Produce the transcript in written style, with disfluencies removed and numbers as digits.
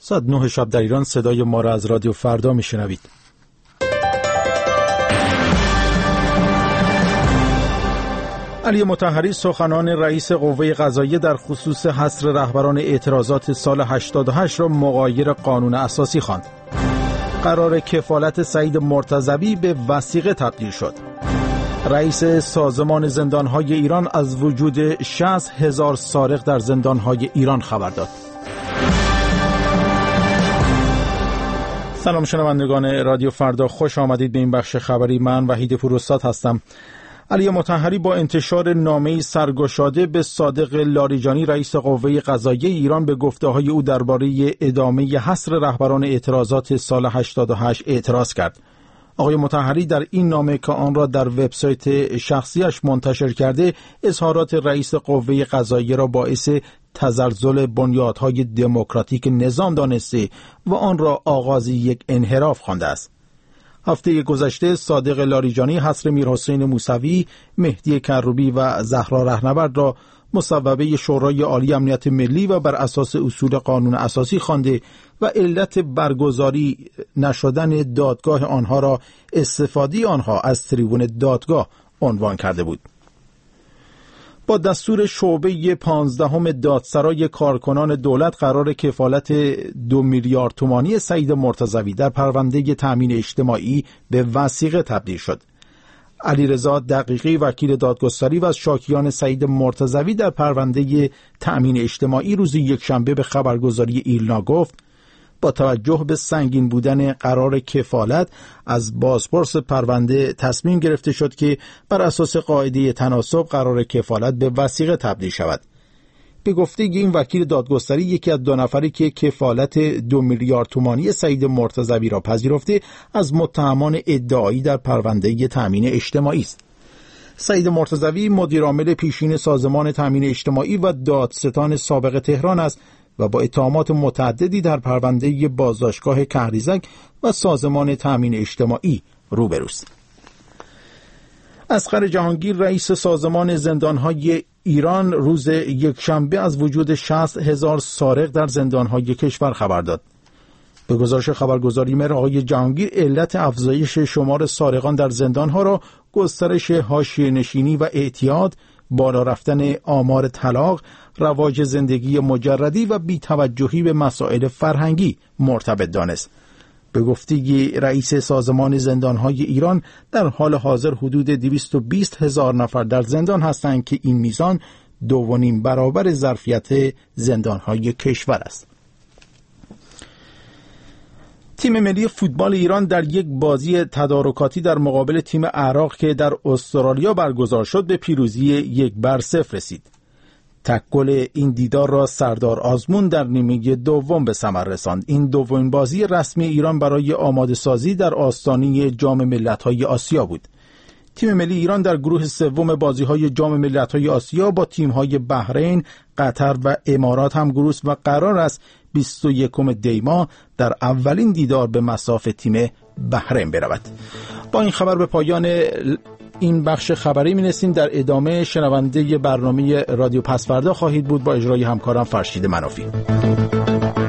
ساعت 9 شب در ایران صدای ما را از رادیو فردا میشنوید. علی مطهری سخنان رئیس قوه قضاییه در خصوص حصر رهبران اعتراضات سال 88 را مغایر قانون اساسی خواند. قرار کفالت سعید مرتضوی به وثیقه تبدیل شد. رئیس سازمان زندانهای ایران از وجود 60,000 سارق در زندانهای ایران خبر داد. سلام شنوندگان رادیو فردا، خوش آمدید به این بخش خبری. من وحید پوراستاد هستم. علی مطهری با انتشار نامه‌ای سرگشاده به صادق لاریجانی رئیس قوه قضاییه ایران به گفته‌های او درباره ادامه حصر رهبران اعتراضات سال 88 اعتراض کرد. آقای مطهری در این نامه که آن را در وبسایت شخصیش منتشر کرده، اظهارات رئیس قوه قضاییه را باعث تزلزل بنیادهای دموکراتیک نظام دانسته و آن را آغاز یک انحراف خوانده است. هفته گذشته صادق لاریجانی حصر میرحسین موسوی، مهدی کروبی و زهرا رهنورد را مصوبه شورای عالی امنیت ملی و بر اساس اصول قانون اساسی خوانده و علت برگزاری نشدن دادگاه آنها را استفاده آنها از تریبون دادگاه عنوان کرده بود. با دستور شعبه 15 دادسرای کارکنان دولت قرار کفالت 2 میلیارد تومانی سعید مرتضوی در پرونده تامین اجتماعی به وثیقه تبدیل شد. علیرضا دقیقی وکیل دادگستری و از شاکیان سعید مرتضوی در پرونده تامین اجتماعی روز یکشنبه به خبرگزاری ایلنا گفت با توجه به سنگین بودن قرار کفالت از بازپرس پرونده تصمیم گرفته شد که بر اساس قاعده تناسب قرار کفالت به وثیقه تبدیل شود. به گفته این وکیل دادگستری، یکی از 2 نفری که کفالت 2 میلیارد تومانی سعید مرتضوی را پذیرفته از متهمان ادعایی در پرونده تامین اجتماعی است. سعید مرتضوی مدیر عامل پیشین سازمان تامین اجتماعی و دادستان سابق تهران است و با اتهامات متعددی در پرونده بازداشتگاه کهریزک و سازمان تامین اجتماعی روبروست. اصغر جهانگیر رئیس سازمان زندانهای ایران روز یکشنبه از وجود 60,000 سارق در زندانهای کشور خبر داد. به گزارش خبرگزاری مهر، آقای جهانگیر علت افزایش شمار سارقان در زندانها را گسترش حاشیه‌نشینی و اعتیاد، بالا رفتن آمار طلاق، رواج زندگی مجردی و بی‌توجهی به مسائل فرهنگی مرتبط دانست. به گفته رئیس سازمان زندانهای ایران، در حال حاضر حدود 220,000 نفر در زندان هستند که این میزان 2.5 برابر ظرفیت زندانهای کشور است. تیم ملی فوتبال ایران در یک بازی تدارکاتی در مقابل تیم عراق که در استرالیا برگزار شد به پیروزی 1-0 رسید. تک گل این دیدار را سردار آزمون در نیمه دوم به ثمر رساند. این دومین بازی رسمی ایران برای آماده سازی در آستانه جام ملت‌های آسیا بود. تیم ملی ایران در گروه سوم بازی‌های جام ملت‌های آسیا با تیم‌های بحرین، قطر و امارات هم گروه و قرار است 21 دی ماه در اولین دیدار به مصاف تیم بحرین برود. با این خبر به پایان این بخش خبری می‌رسیم. در ادامه شنونده برنامه رادیو پسفردا خواهید بود با اجرای همکارم فرشید منافی.